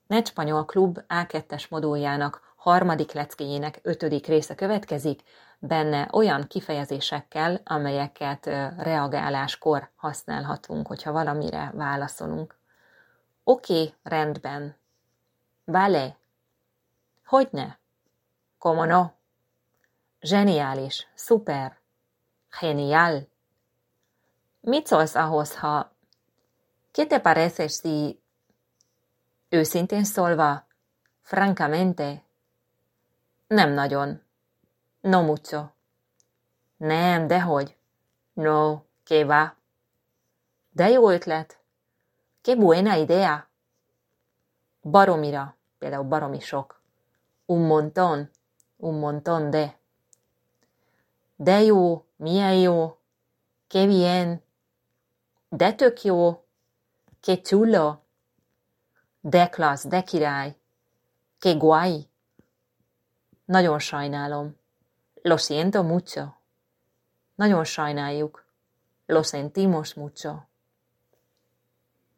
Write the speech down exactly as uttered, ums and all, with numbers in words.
NetSpanyol Klub á kettes moduljának harmadik leckéjének ötödik része következik, benne olyan kifejezésekkel, amelyeket reagáláskor használhatunk, hogyha valamire válaszolunk. Oké, okay, rendben. Vale. Hogyne? Como no? Zseniális, szuper. Genial. Mit szólsz ahhoz, ha... ¿Qué te parece si... Őszintén szólva, francamente, nem nagyon. No mucho. Nem, dehogy. No, que va. De jó ötlet. Qué buena idea. Baromira, például baromi sok. Un montón, un montón de. De jó, milyen jó. Qué bien. De tök jó. Qué chulo. De klassz, de király. Qué guay. Nagyon sajnálom. Lo siento mucho. Nagyon sajnáljuk. Lo sentimos mucho.